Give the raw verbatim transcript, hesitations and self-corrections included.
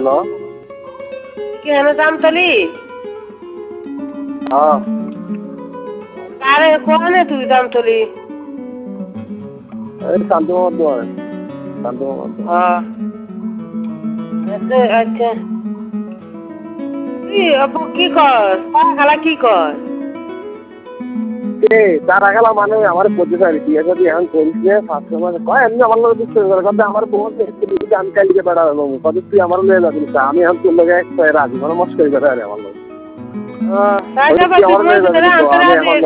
hello কেন জামতলি হ্যাঁ আরে কোনে তুই জামতলি এই শান্ত মোহাম্মদ শান্ত মোহাম্মদ হ্যাঁ আচ্ছা আচ্ছা তুই আপু কি কর তারা খালা কি কর কে তারা খেলা মানে আমার পড়তে পারি বিয়ে যদি এখন করিস নে ফার্স্ট সময় কয় এমনি আমার লোক বিশ্বাস করে কথা আমার বোন আমি কালকে বেড়ানো কত তুই আমার লয়ে যাবি আমি এখন তোর লগে এক রাজি মানে মস্করি করে আরে আমার লোক ও তাই যাবার তুই